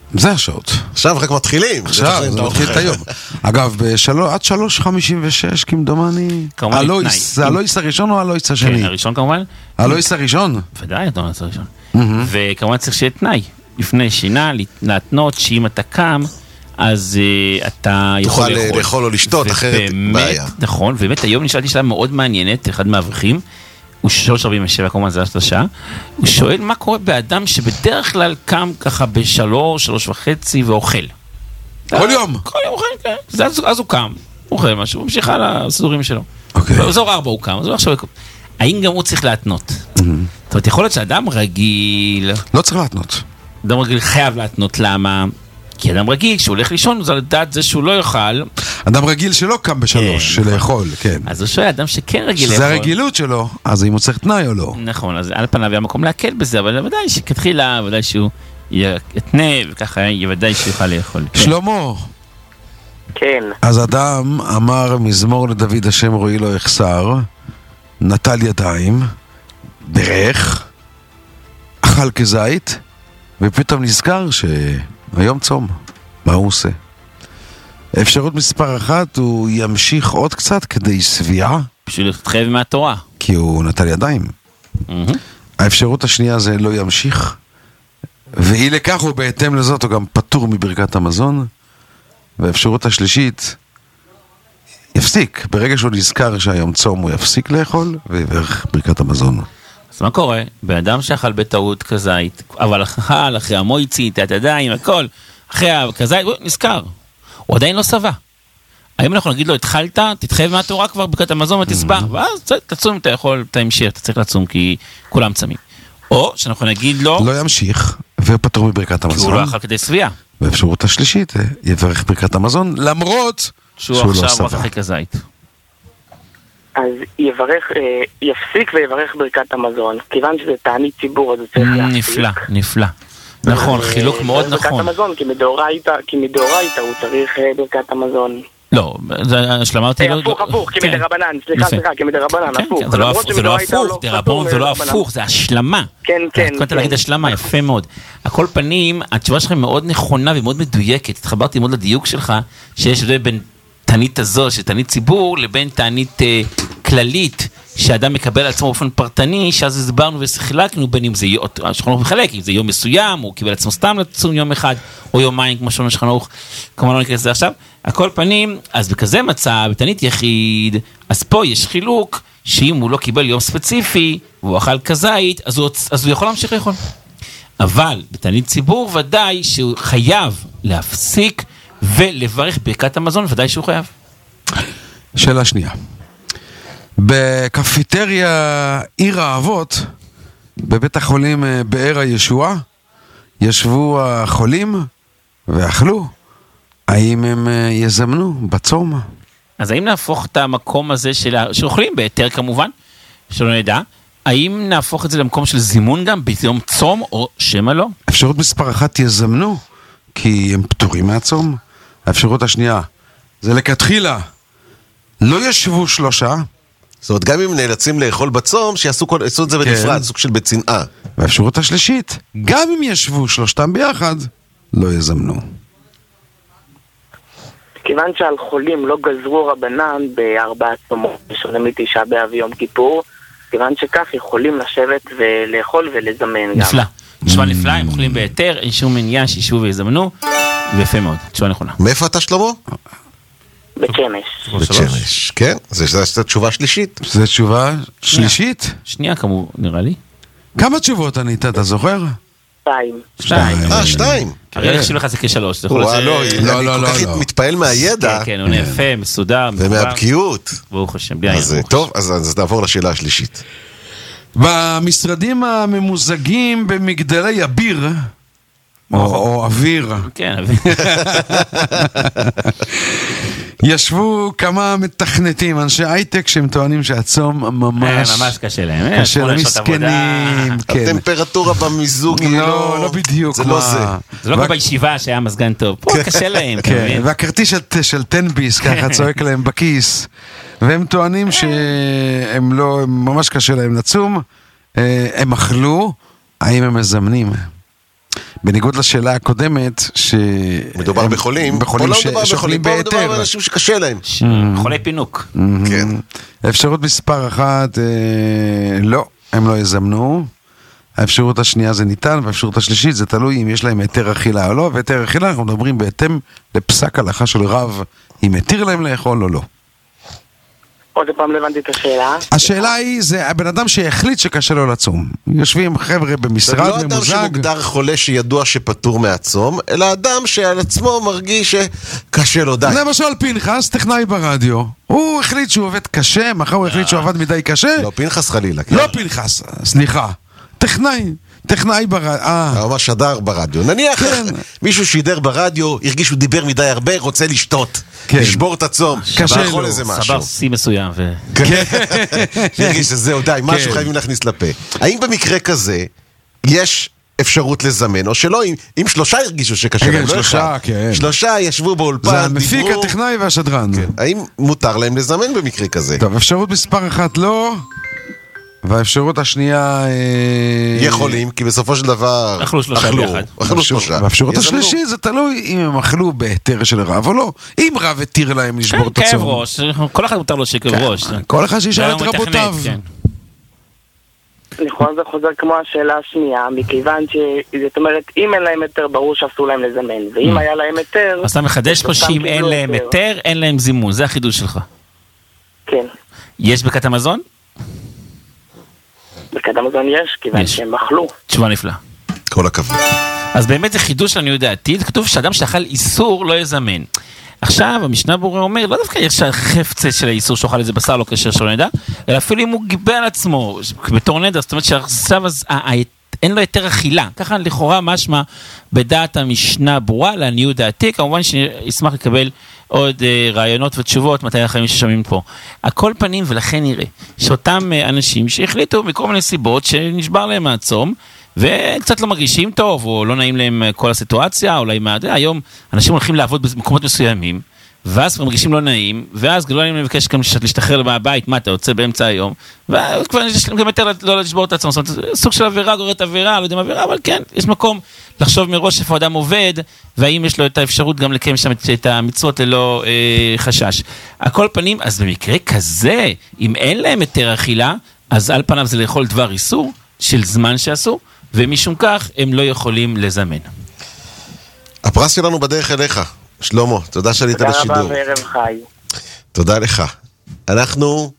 זה השעות. עכשיו רק מתחילים. עכשיו, זה מתחיל את היום. אגב, עד שלוש חמישים ושש, כמדומני, זה הלויס הראשון או הלויס השני? כן, הראשון כמובן. הלויס הראשון? ודאי, הלויס הראשון. וכמובן צריך שיהיה תנאי. לפני שינה, להתנות שאם אתה קם, אז אתה יכול לאכול. תוכל לאכול או לשתות, אחרת בעיה. נכון, ובאמת היום נשאלתי שאלה מאוד מעניינת, אחד מהאברכים, הוא שלוש ארבעים ושבע, כמובן זה השלושה, הוא שואל מה קורה באדם שבדרך כלל קם ככה בשלוש, שלוש וחצי ואוכל. כל יום? כל יום אוכל, כן. אז הוא קם, אוכל משהו, הוא ממשיך על הסידורים שלו. באזור ארבע הוא קם, אז הוא עכשיו... האם גם הוא צריך להתנות? זאת אומרת, יכול להיות שאדם רגיל... לא צריך להתנות. אדם רגיל חייב להתנות, למה? כי אדם רגיל, כשהוא הולך לישון, זה לדעת זה שהוא לא יאכל. אדם רגיל שלא קם בשלוש, של לאכול, כן. אז הוא שואל, אדם שכן רגיל לאכול. שזה הרגילות שלו, אז אם הוא צריך תנאי או לא. נכון, אז על פניו היה מקום להקל בזה, אבל ודאי שכתחילה, ודאי שהוא יתנה, וככה ודאי שהוא יוכל לאכול. שלמה. כן. אז אדם אמר מזמור לדוד השם רואי לא יחסר, נטל ידיים, ברך, אכל כזית, ופתאום נזכר שהיום צום. מה הוא עושה? אפשרות מספר אחת, הוא ימשיך עוד קצת כדי סביעה. בשביל להתחייב מהתורה. כי הוא נטל ידיים. Mm-hmm. האפשרות השנייה זה לא ימשיך, ואי לכך הוא בהתאם לזאת הוא גם פטור מברכת המזון. והאפשרות השלישית, יפסיק. ברגע שהוא נזכר שהיום צום הוא יפסיק לאכול, ויברך ברכת המזון. אז מה קורה? באדם שאכל בטעות כזית, אבל אכל אחרי המויצית, את הידיים, הכל, אחרי הכזית, הוא נזכר. הוא עדיין לא סבא. האם אנחנו נגיד לו, התחלת, תתחייב מהתורה כבר ברכת המזון ותסבח, ואז תצום, אתה יכול, אתה המשך, אתה צריך לצום כי כולם צמים. או שאנחנו נגיד לו... לא ימשיך, ופטור מברכת המזון. כי הוא לא אכל כדי סביעה. באפשרות השלישית, יברך ברכת המזון, למרות שהוא, שהוא עכשיו לא סבא. אחרי כזית. אז יברך, יפסיק ויברך ברכת המזון, כיוון שזה תענית ציבור, אז הוא צריך להפסיק. נפלא, נפלא. נכון, חילוק מאוד נכון. ברכת המזון, כי מדאורייתא הוא צריך ברכת המזון. לא, זה השלמה אותי לא... הפוך, הפוך, כמדרבנן, סליחה, סליחה, כמדרבנן, הפוך. זה לא הפוך, דרבנן זה לא הפוך, זה השלמה. כן, כן. התכוונת להגיד השלמה, יפה מאוד. הכל פנים, התשובה שלכם מאוד נכונה ומאוד מדויקת. התחברתי מאוד לדיוק שלך, שיש בין תענית הזו, שתענית ציבור, לבין תענית כללית, שאדם מקבל על עצמו באופן פרטני, שאז הסברנו וחילקנו בין אם זה שולחן מחלק, אם זה יום מסוים, או קיבל עצמו סתם לצום יום אחד, או יומיים, כמו שאומר שולחן ערוך, כמובן לא ניכנס לזה עכשיו. הכל פנים, אז בכזה מצב, בתענית יחיד, אז פה יש חילוק, שאם הוא לא קיבל יום ספציפי, והוא אכל כזית, אז הוא, אז הוא יכול להמשיך לאכול. אבל בתענית ציבור, ודאי שהוא חייב להפסיק, ולברך ברכת המזון, ודאי שהוא חייב. שאלה שנייה. בקפיטריה עיר האבות, בבית החולים באר הישועה, ישבו החולים ואכלו. האם הם יזמנו בצום? אז האם נהפוך את המקום הזה של... שאוכלים בהיתר כמובן, שלא נדע, האם נהפוך את זה למקום של זימון גם ביום צום או שמה לא? אפשרות מספר אחת יזמנו, כי הם פטורים מהצום. האפשרות השנייה, זה לכתחילה, לא ישבו שלושה. זאת אומרת, גם אם נאלצים לאכול בצום, שיעשו את זה בנפרד, סוג של בצנעה. והאפשרות השלישית, גם אם ישבו שלושתם ביחד, לא יזמנו. כיוון שעל חולים לא גזרו רבנן בארבעה צומות, בשונה מתשעה באב ויום כיפור, כיוון שכך יכולים לשבת ולאכול ולזמן גם. נפלא. תשובה נפלא, הם אוכלים בהיתר, אין שום עניין שישבו ויזמנו, ויפה מאוד, תשובה נכונה. מאיפה אתה שלמה? בית שמש. בית שמש, כן, זו תשובה שלישית. זו תשובה שלישית? שנייה כמו, נראה לי. כמה תשובות ענית, אתה זוכר? שתיים. שתיים. אה, שתיים. הרי איך שלך זה כשלוש. לא, לא, לא. אני כל כך מתפעל מהידע. כן, הוא יפה, מסודר. ומהבקיאות. ברוך השם, בלי אז טוב, אז נעבור לשאלה השלישית. במשרדים הממוזגים במגדלי אביר, או אוויר, כן, אוויר, ישבו כמה מתכנתים, אנשי הייטק, שהם טוענים שהצום ממש ממש קשה להם, קשה למסכנים. הטמפרטורה במיזוג לא, לא בדיוק. זה לא זה. זה לא כמו בישיבה שהיה מזגן טוב, פה קשה להם. והכרטיס של טנביס ככה צועק להם בכיס, והם טוענים שהם לא, ממש קשה להם לצום, הם אכלו, האם הם מזמנים? בניגוד לשאלה הקודמת, ש... מדובר בחולים, בחולים ש... ששוכלים בהיתר. בהיתר. מדובר באנשים שקשה להם. חולי פינוק. כן. אפשרות מספר אחת, לא, הם לא יזמנו. האפשרות השנייה זה ניתן, והאפשרות השלישית זה תלוי אם יש להם היתר אכילה או לא, והיתר אכילה אנחנו מדברים בהתאם לפסק הלכה של רב, אם התיר להם לאכול או לא. עוד פעם לא הבנתי את השאלה. השאלה היא, זה הבן אדם שהחליט שקשה לו לצום. יושבים חבר'ה במשרד ממוזג. ממוזג. זה לא אדם שמוגדר חולה שידוע שפטור מעצום, אלא אדם שעל עצמו מרגיש שקשה לו די. למשל פנחס, טכנאי ברדיו. הוא החליט שהוא עובד קשה, מחר הוא החליט שהוא עבד מדי קשה. לא, פנחס חלילה. לא פנחס, סליחה. טכנאי, טכנאי ברדיו. הוא ממש שדר ברדיו. נניח מישהו שידר ברדיו, הרגיש שהוא דיבר מדי הרבה, רוצה לשתות. לשבור את הצום. קשה לו. סבר סי מסוים. הרגיש שזהו, די, משהו חייבים להכניס לפה. האם במקרה כזה יש אפשרות לזמן, או שלא, אם שלושה הרגישו שקשה להם, לא אחד. שלושה ישבו באולפן, זה המפיק, הטכנאי והשדרן. האם מותר להם לזמן במקרה כזה? טוב, אפשרות מספר אחת לא... והאפשרות השנייה... יכולים, כי בסופו של דבר... אכלו שלושה ביחד. אכלו שלושה. והאפשרות השלישית זה תלוי אם הם אכלו בהיתר של רב או לא. אם רב התיר להם לשבור את הצום. כאב ראש, כל אחד מותר לו שכאב ראש. כל אחד שישאל את רבותיו. לכאורה זה חוזר כמו השאלה השנייה, מכיוון זאת אומרת, אם אין להם היתר, ברור שאסור להם לזמן, ואם היה להם היתר... אז אתה מחדש פה שאם אין להם היתר, אין להם זימון, זה החידוש שלך. כן. יש ברכת המזון? ברכת המזון יש, כיוון שהם אכלו. תשובה נפלאה. כל הכבוד. אז באמת זה חידוש לעניות דעתי, כתוב שאדם שאכל איסור לא יזמן. עכשיו המשנה ברורה אומר, לא דווקא יש החפצה של האיסור שאוכל איזה בשר לא קשר שלא נדע, אלא אפילו אם הוא גיבל על עצמו, בתור נדר, זאת אומרת שעכשיו אז, אין לו יותר אכילה. ככה לכאורה משמע בדעת המשנה ברורה, לעניות דעתי, כמובן שישמח לקבל עוד uh, רעיונות ותשובות מתי החיים ששומעים פה. הכל פנים, ולכן נראה שאותם uh, אנשים שהחליטו מכל מיני סיבות שנשבר להם העצום, וקצת לא מרגישים טוב, או לא נעים להם כל הסיטואציה, אולי מה, היום אנשים הולכים לעבוד במקומות מסוימים, ואז מרגישים לא נעים, ואז לא נעים לבקש גם להשתחרר מהבית, מה אתה יוצא באמצע היום, וכבר יש להם גם יותר לא לשבור את עצמם, זאת אומרת, סוג של עבירה, גוררת עבירה, לא יודע מה עבירה, אבל כן, יש מקום לחשוב מראש איפה אדם עובד, והאם יש לו את האפשרות גם לקיים שם את המצוות ללא אה, חשש. הכל פנים, אז במקרה כזה, אם אין להם היתר אכילה, אז על פניו זה לאכול דבר איסור, של זמן שעשו, ומשום כך הם לא יכולים לזמן. הפרס שלנו בדרך אליך. שלמה, תודה שעלית לשידור. תודה רבה וערב חי. תודה לך. אנחנו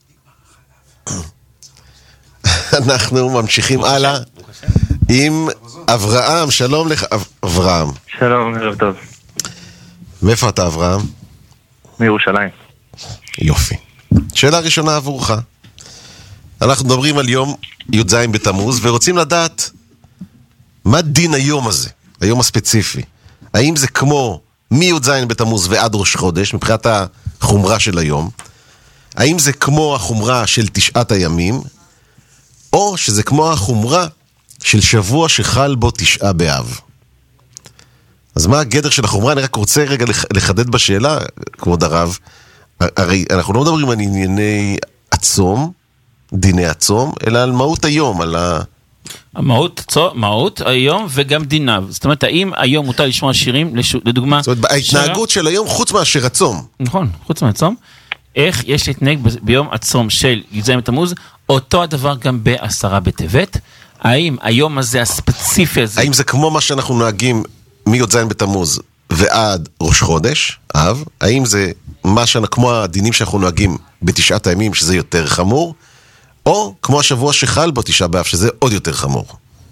אנחנו ממשיכים הלאה עם אברהם. שלום לך, אברהם. שלום, ערב טוב. מאיפה אתה, אברהם? מירושלים. יופי. שאלה ראשונה עבורך. אנחנו מדברים על יום י"ז בתמוז, ורוצים לדעת מה דין היום הזה, היום הספציפי. האם זה כמו מי"ז בתמוז ועד ראש חודש, מבחינת החומרה של היום? האם זה כמו החומרה של תשעת הימים, או שזה כמו החומרה של שבוע שחל בו תשעה באב? אז מה הגדר של החומרה? אני רק רוצה רגע לחדד בשאלה, כבוד הרב. הרי אנחנו לא מדברים על ענייני עצום, דיני עצום, אלא על מהות היום, על ה... המהות, מהות היום וגם דיניו. זאת אומרת, האם היום מותר לשמוע שירים, לדוגמה... זאת אומרת, ההתנהגות של היום חוץ מאשר הצום. נכון, חוץ מהצום. איך יש להתנהג ביום הצום של י"ז בתמוז, אותו הדבר גם בעשרה בטבת. האם היום הזה, הספציפי הזה... האם זה כמו מה שאנחנו נוהגים מי"ז בתמוז ועד ראש חודש, אב? האם זה מה שאנחנו, כמו הדינים שאנחנו נוהגים בתשעת הימים, שזה יותר חמור? או כמו השבוע שחל בו תשעה באב, שזה עוד יותר חמור.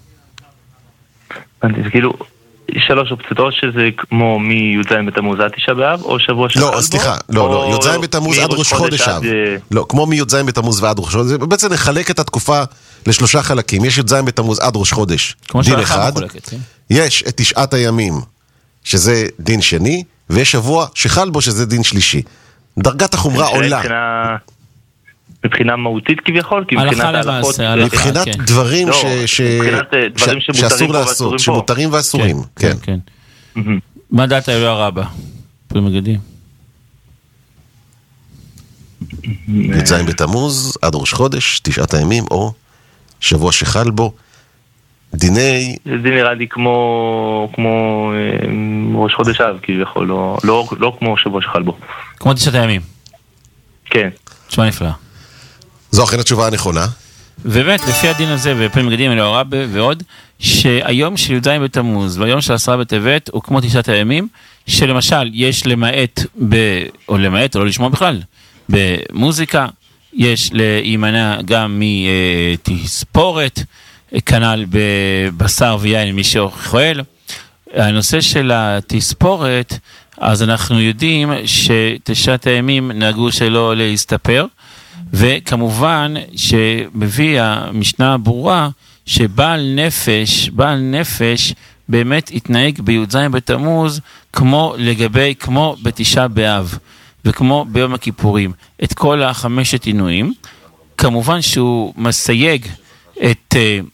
זה כאילו, שלוש אופציות, שזה כמו מי"ז בתמוז עד תשעה באב, או שבוע שחל בו? לא, סליחה, לא, לא, י"ז בתמוז עד ראש חודש אב. לא, כמו מי"ז בתמוז ועד ראש חודש. בעצם נחלק את התקופה לשלושה חלקים. יש י"ז בתמוז עד ראש חודש, דין אחד. יש את תשעת הימים, שזה דין שני, ויש שבוע שחל בו, שזה דין שלישי. דרגת החומרה עולה. מבחינה מהותית כביכול, כי מבחינת ההלכות... מבחינת דברים שאסור לעשות, שמותרים ואסורים. כן, כן. מה דעת האלוה רבה? במגדים. י"ז בתמוז, עד ראש חודש, תשעת הימים, או שבוע שחל בו. דיני... זה נראה לי כמו, כמו אה, ראש חודש אב, כביכול, לא, לא, לא כמו שבוע שחל בו. כמו תשעת הימים. כן. תשמע נפלא. זו אכן התשובה הנכונה. ובאמת, לפי הדין הזה, ופעמים מגדים אלו הרבה ועוד, שהיום של י"ז בתמוז, והיום של עשרה בטבת, הוא כמו תשעת הימים, שלמשל, יש למעט, ב, או למעט, או לא לשמוע בכלל, במוזיקה, יש להימנע גם מתספורת, כנ"ל בבשר ויין מי שאוכל. הנושא של התספורת, אז אנחנו יודעים שתשעת הימים נהגו שלא להסתפר, וכמובן שמביא המשנה הברורה שבעל נפש, בעל נפש באמת התנהג בי"ז בתמוז כמו לגבי, כמו בתשעה באב וכמו ביום הכיפורים, את כל החמשת עינויים. כמובן שהוא מסייג את,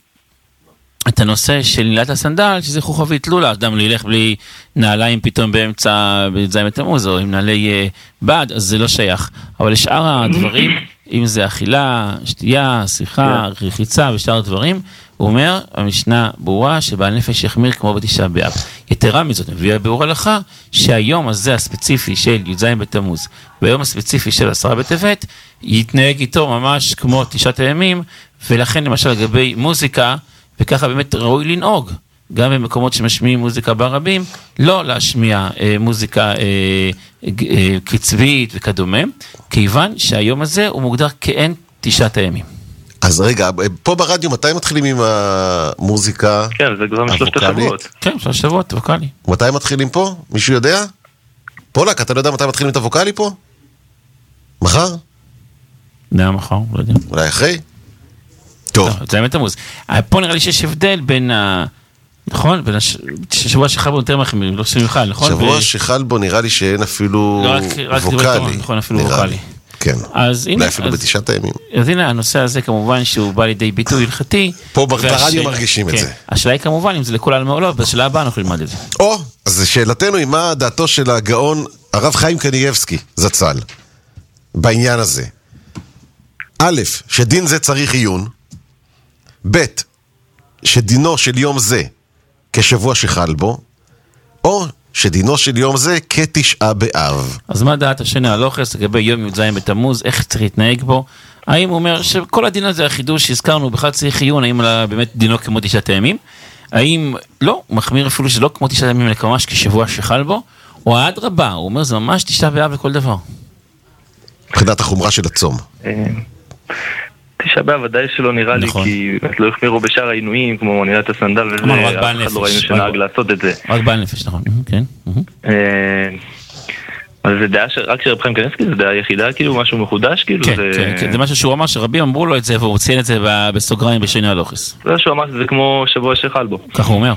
את הנושא של נעילת הסנדל, שזה חוכבית לולה, אדם לילך בלי נעליים פתאום באמצע בי"ז בתמוז, או עם נעלי בד, אז זה לא שייך. אבל לשאר הדברים, אם זה אכילה, שתייה, שיחה, רחיצה ושאר הדברים, הוא אומר, המשנה ברורה שבעל נפש יחמיר כמו בתשעה באב. יתרה מזאת, מביאה ביאור הלכה, שהיום הזה הספציפי של י"ז בתמוז, והיום הספציפי של עשרה בטבת, יתנהג איתו ממש כמו תשעת הימים, ולכן למשל לגבי מוזיקה, וככה באמת ראוי לנהוג, גם במקומות שמשמיעים מוזיקה ברבים, לא להשמיע אה, מוזיקה אה, אה, קצבית וכדומה, כיוון שהיום הזה הוא מוגדר כאין תשעת הימים. אז רגע, פה ברדיו מתי מתחילים עם המוזיקה? כן, זה כבר משלושת השבועות. כן, שלושת שבועות, ווקלי. מתי מתחילים פה? מישהו יודע? פולק, אתה לא יודע מתי מתחילים את הווקלי פה? מחר? לא, מחר, לא יודע. אולי אחרי? טוב. זה האמת המוז. פה נראה לי שיש הבדל בין ה... נכון? בין השבוע שחל בו יותר מחמיר, לא חושב מיוחד, נכון? שבוע שחל בו נראה לי שאין אפילו ווקלי. נכון, אפילו ווקלי. כן, אולי אפילו בתשעת הימים. אז הנה, הנושא הזה כמובן שהוא בא לידי ביטוי הלכתי. פה ברדיו מרגישים את זה. השאלה היא כמובן אם זה לכל העלמא או לא, בשאלה הבאה אנחנו נלמד את זה. או, אז שאלתנו היא מה דעתו של הגאון הרב חיים קניאבסקי, זצ"ל, בעניין הזה. א', שדין זה צריך עיון, ב', שדינו של יום זה כשבוע שחל בו, או שדינו של יום זה כתשעה באב. אז מה דעת השני הלוחס לגבי יום י"ז בתמוז, איך צריך להתנהג בו? האם הוא אומר שכל הדין הזה החידוש שהזכרנו בכלל צריך עיון, האם באמת דינו כמו תשעת הימים? האם לא, הוא מחמיר אפילו שלא כמו תשעת הימים, אלא ממש כשבוע שחל בו? או עד רבה, הוא אומר זה ממש תשעה באב לכל דבר. מבחינת החומרה של הצום. תשעה באב ודאי שלא נראה לי, כי לא החמירו בשאר העינויים, כמו נעילת הסנדל וזה, אף אחד לא ראינו שנהג לעשות את זה. רק בעל נפש, נכון, כן. אבל זה דעה רק של רב חיים קניאבסקי, זה דעה יחידה, כאילו, משהו מחודש, כאילו. כן, כן, זה משהו שהוא אמר שרבים אמרו לו את זה, והוא ציין את זה בסוגריים בשני הלוחס. זה שהוא אמר שזה כמו שבוע שחל בו. כך הוא אומר.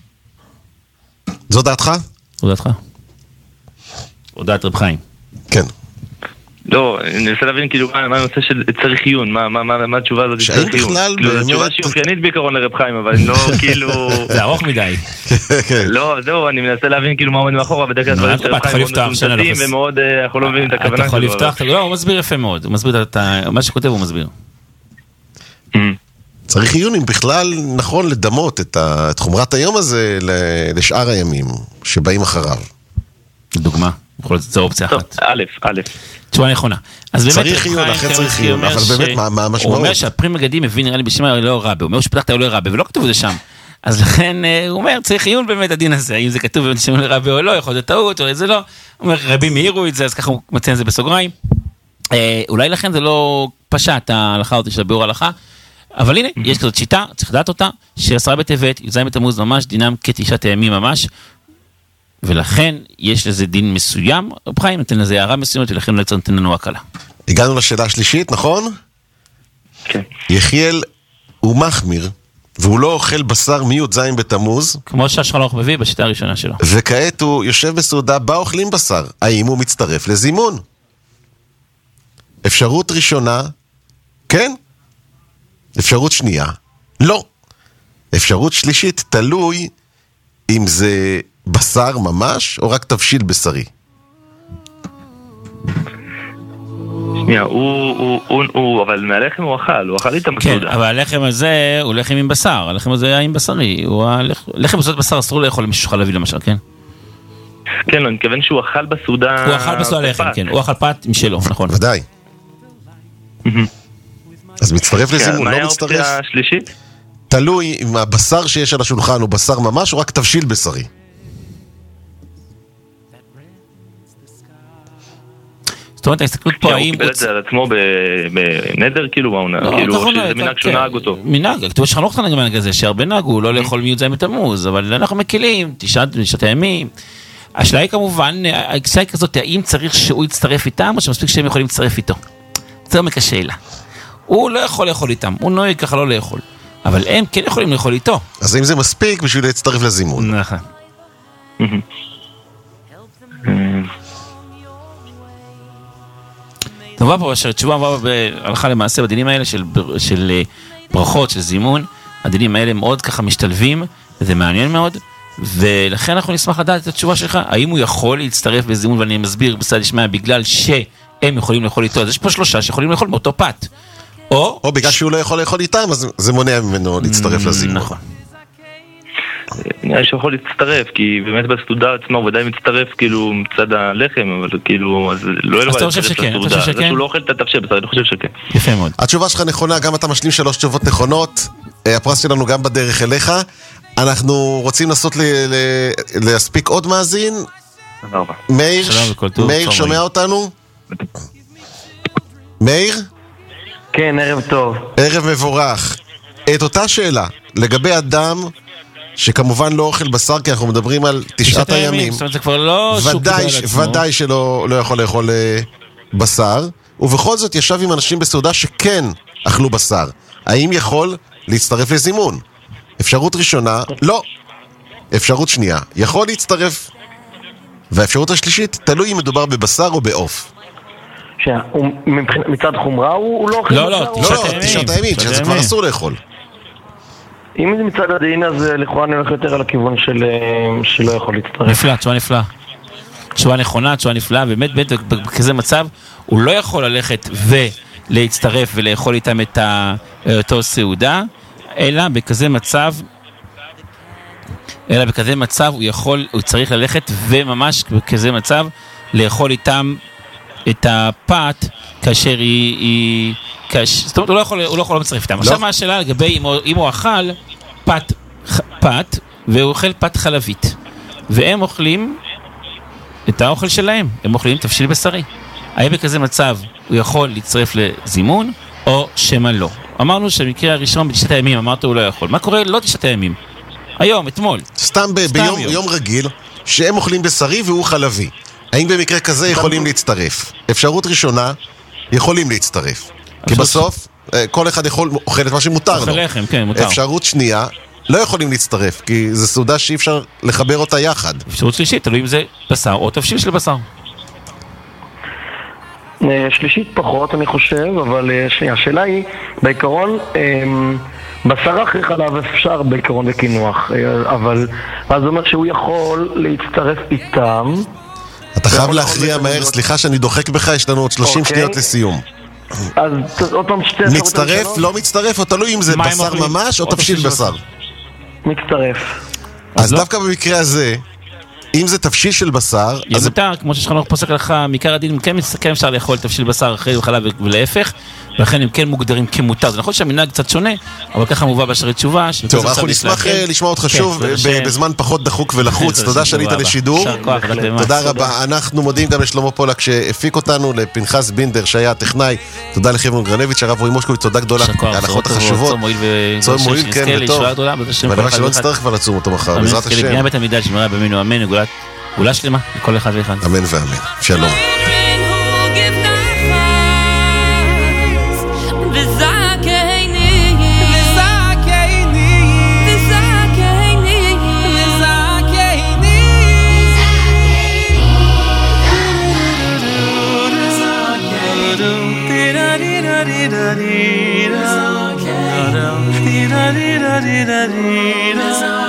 זו דעתך? זו דעתך. או דעת רב חיים. כן. לא, אני רוצה להבין כאילו מה הנושא של צריך עיון, מה התשובה הזאת של צריך עיון. זו תשובה שיופיינית בעיקרון לרב חיים, אבל אני לא כאילו... זה ארוך מדי. לא, זהו, אני מנסה להבין כאילו מה עומד מאחורה, בדרך כלל דברים של רב חיים מאוד מסונטטים, ומאוד אנחנו לא מבינים את הכוונה. אתה יכול לפתוח, לא, הוא מסביר יפה מאוד, הוא מסביר את מה שכותב הוא מסביר. צריך עיון אם בכלל נכון לדמות את חומרת היום הזה לשאר הימים שבאים אחריו. דוגמה. יכול להיות, זו אופציה אחת. א', א'. תשובה נכונה. צריך עיון, אחרי צריך עיון, אבל באמת מה המשמעות? הוא אומר שהפרי מגדים מבין, נראה לי בשמה לא רבה, הוא אומר שפתחת לא רבה, ולא כתוב את זה שם. אז לכן הוא אומר, צריך עיון באמת הדין הזה, אם זה כתוב בשמה רבה או לא, יכול להיות טעות, או זה לא. הוא אומר, רבים מהירו את זה, אז ככה הוא מציין את זה בסוגריים. אולי לכן זה לא פשט ההלכה אותי של הביאור ההלכה, אבל הנה, יש כזאת שיטה, צריך לדעת אותה, שעשרה בטבת, י"ז בתמוז ממש, דינם כתשעת הימים ממש, ולכן יש לזה דין מסוים, רב חיים נותן לזה הערה מסוימת, ולכן לא נותן לנו הקלה. הגענו לשאלה השלישית, נכון? כן. יחיאל הוא מחמיר, והוא לא אוכל בשר מי"ז בתמוז. כמו שהשחלוך מביא בשיטה הראשונה שלו. וכעת הוא יושב בסעודה, בה אוכלים בשר. האם הוא מצטרף לזימון? אפשרות ראשונה, כן. אפשרות שנייה, לא. אפשרות שלישית, תלוי אם זה בשר ממש, או רק תבשיל בשרי. הוא, אבל מהלחם הוא אכל, הוא אכל איתם בסעודה. כן, אבל הלחם הזה הוא לחם עם בשר, הלחם הזה היה עם בשרי, לחם בסעודת בשר אסור לאכול למישהו חלבי למשל, כן? כן, לא, אני מכוון שהוא אכל בסעודה... הוא אכל בסעודה לחם, כן, הוא אכל פת משלו, נכון. ודאי. אז מצטרף לזימון, לא מצטרף? מה האופציה השלישית? תלוי אם הבשר שיש על השולחן הוא בשר ממש או רק תבשיל בשרי. זאת אומרת, ההסתכלות פה האם... הוא קיבל את זה על עצמו בנדר, כאילו, מה הוא נהג? כאילו, שזה מנהג שהוא נהג אותו. מנהג, כתוב שחנוך את הנהג הזה, שהרבה נהגו, לא לאכול מיוד זין בתמוז, אבל אנחנו מקילים, תשעת הימים. השאלה היא כמובן, השאלה היא כזאת, האם צריך שהוא יצטרף איתם, או שמספיק שהם יכולים להצטרף איתו? זה עומק השאלה. הוא לא יכול לאכול איתם, הוא נוהג ככה לא לאכול. אבל הם כן יכולים לאכול איתו. אז אם זה מספיק בשביל להצטרף לזימון. נכון. תובע פה, התשובה הלכה למעשה בדינים האלה של, של ברכות, של זימון. הדינים האלה מאוד ככה משתלבים, וזה מעניין מאוד, ולכן אנחנו נשמח לדעת את התשובה שלך. האם הוא יכול להצטרף בזימון, ואני מסביר בסעד ישמע, בגלל שהם יכולים לאכול איתו, אז יש פה שלושה שיכולים לאכול באותו פת. או, או בגלל שהוא לא יכול לאכול איתם, אז זה מונע ממנו להצטרף לזימון. נכון. נראה שיכול להצטרף, כי באמת בסעודה עצמה הוא ודאי מצטרף כאילו מצד הלחם, אבל כאילו, אז לא אלו אתה חושב שכן, אתה חושב שכן? הוא לא אוכל את התבשיל בשר, אני חושב שכן. יפה מאוד. התשובה שלך נכונה, גם אתה משלים שלוש תשובות נכונות, הפרס שלנו גם בדרך אליך. אנחנו רוצים לנסות להספיק עוד מאזין. מאיר, מאיר שומע אותנו? מאיר? כן, ערב טוב. ערב מבורך. את אותה שאלה, לגבי אדם שכמובן לא אוכל בשר, כי אנחנו מדברים על תשעת הימים. זאת אומרת, זה כבר לא ודאי, ודאי שלא לא יכול לאכול בשר, ובכל זאת ישב עם אנשים בסעודה שכן אכלו בשר. האם יכול להצטרף לזימון? אפשרות ראשונה, לא. אפשרות שנייה, יכול להצטרף. והאפשרות השלישית, תלוי אם מדובר בבשר או בעוף. מצד חומרה הוא לא אוכל בשר? לא, לא, תשעת הימים, שזה כבר אסור לאכול. אם זה מצד הדין, אז לכאורה אני הולך יותר על הכיוון שלא יכול להצטרף. נפלא, תשובה נפלאה. תשובה נכונה, תשובה נפלאה, באמת, באמת, בכזה מצב, הוא לא יכול ללכת ולהצטרף ולאכול איתם את אותו סעודה, אלא בכזה מצב, אלא בכזה מצב הוא יכול, הוא צריך ללכת וממש בכזה מצב לאכול איתם את הפת כאשר היא, היא כאש... זאת אומרת, הוא לא יכול, הוא לא יכול למצרף איתם. לא. עכשיו מה השאלה לגבי אם הוא, אם הוא אכל פת, פת, והוא אוכל פת חלבית, והם אוכלים את האוכל שלהם, הם אוכלים תבשיל בשרי. האם בכזה מצב הוא יכול להצטרף לזימון, או שמה לא? אמרנו שהמקרה הראשון בתשעת הימים, אמרת הוא לא יכול. מה קורה? לא תשעת הימים. היום, אתמול. סתם, ב- סתם ביום יום. יום רגיל, שהם אוכלים בשרי והוא חלבי. האם במקרה כזה יכולים להצטרף? אפשרות ראשונה, יכולים להצטרף. כי בסוף, כל אחד יכול, אוכל את מה שמותר לו. לחם, כן, מותר. אפשרות שנייה, לא יכולים להצטרף, כי זו סעודה שאי אפשר לחבר אותה יחד. אפשרות שלישית, תלוי אם זה בשר או תבשיל של בשר. שלישית פחות, אני חושב, אבל השאלה היא, בעיקרון, בשר אחרי חלב אפשר בעיקרון לקינוח, אבל אז זה אומר שהוא יכול להצטרף איתם. אתה חייב להכריע מהר, סליחה שאני דוחק בך, יש לנו עוד שלושים שניות לסיום. אז עוד פעם שתי... מצטרף, לא מצטרף, או תלוי אם זה בשר ממש או תבשיל בשר. מצטרף. אז דווקא במקרה הזה, אם זה תבשיל של בשר... ימותר, כמו ששכנוך פוסק לך, מעיקר הדין, כן אפשר לאכול תבשיל בשר אחרי וחלב ולהפך, ולכן הם כן מוגדרים כמותר. זה נכון שהמנהג קצת שונה, אבל ככה מובא בשערי תשובה. טוב, אנחנו נשמח לשמוע אותך שוב, בזמן פחות דחוק ולחוץ. תודה שעלית לשידור. תודה רבה. אנחנו מודים גם לשלמה פולק שהפיק אותנו, לפנחס בינדר שהיה הטכנאי. תודה לחברון גרנביץ', הרב רועי מושקוביץ, תודה גדולה על ההלכות החשובות. צום מועיל, כן, וטוב. ולמה שלא נצטרך כבר לצום אותו מחר, בעזרת השם. בית המקדש שמרה בימינו, אמן, גאולה שלמה לכל אחד ואחד. אמן ואמן. שלום. Da da da da da da da.